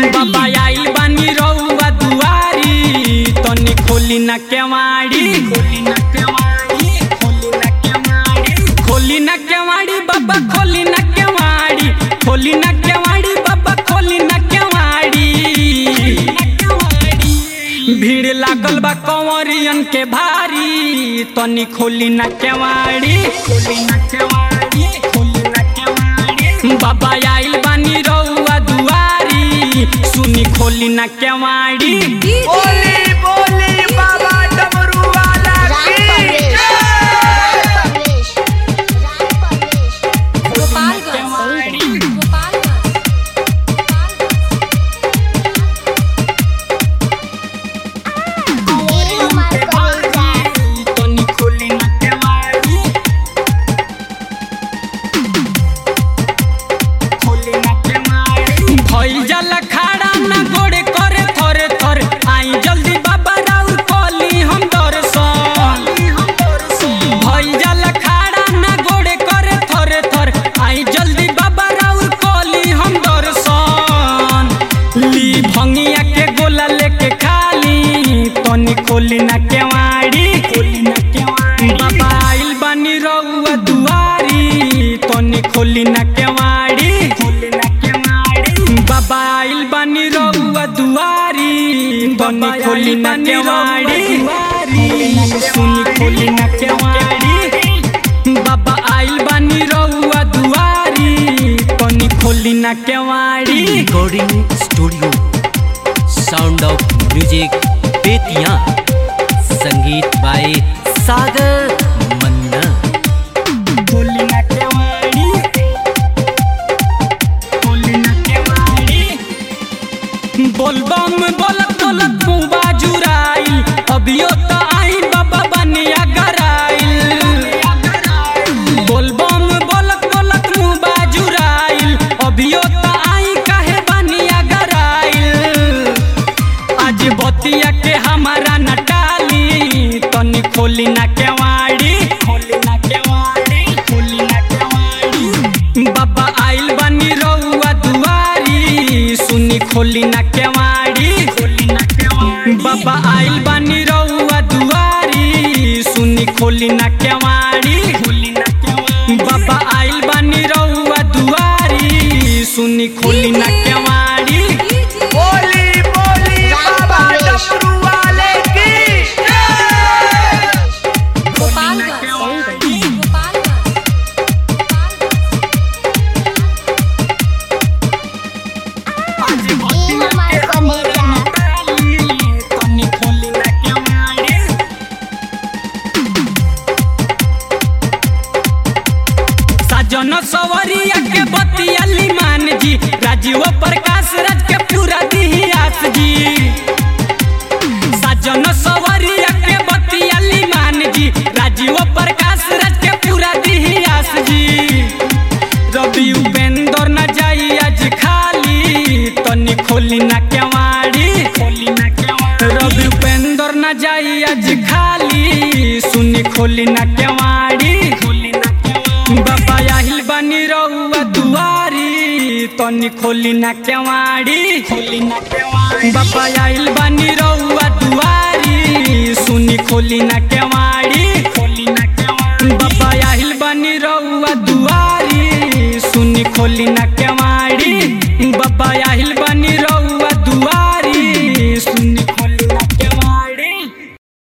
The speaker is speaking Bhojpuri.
बाबा आइल बानी रउआ दुआरी तनी खोली ना केवाड़ी खोली ना केवाड़ी बाबा खोली ना केवाड़ी खोली ना केवाड़ी बाबा खोली ना केवाड़ी भीड़ लागल बा कंवरियन के भारी तनी खोली ना केवाड़ी बाबा आइल बानी रउआ दुआरी सुनी खोली ना केवाड़ी बोली बोली बाबा डमरू वाला की भंगिया के गोला लेके खाली तनी खोली ना केवाड़ी बाबा आइल बानी रउआ दुआरी तनी खोली ना केवाड़ी बाबा आइल बानी रउआ दुआरी तनी खोली ना केवाड़ी सुनी खोली ना केवाड़ी बाबा आइल बानी रउआ दुआरी तनी खोली ना केवाड़ी recording studio sound of music Bettiah संगीत बाय सागर मन्ना खोली ना केवाड़ी बोलबम बोलत बोलत मुबा जुराइल अभियो तो आई बाबा बनिया गराइल बोलबम बोलत बोलत मुबा जुराइल अभियो तो आई काहे बनिया गराइल आज बतिया के हमारा नटाली तनी खोली ना केवाड़ी बाबा आइल बानी रउआ दुआरी सुनी खोली ना केवाड़ी बाबा आइल बानी रउआ दुआरी सुनी खोली ना केवाड़ी बाबा आइल बानी रउआ दुआरी सुनी खोली ना केवाड़ी बोली बोली बाबा डमरू वाले की साजन सवरिया के बतियाली मान जी राजीव प्रकाश राज के पूरा दिहियास जी साजन सवरिया के बतियाली मान जी राजीव प्रकाश राज के पूरा दिहियास जी रवि उपेंद्र न जाई आज खाली तनी खोली ना केवाड़ी रवि उपेंद्र न जाई आज खाली सुनी खोली ना केवाड़ी बाबा आइल बानी रउआ दुआरी तनी खोली ना केवाड़ी बाबा आइल बानी रउआ दुआरी सुनी खोली ना केवाड़ी बाबा आइल बानी रउआ दुआरी सुनी खोली ना केवाड़ी।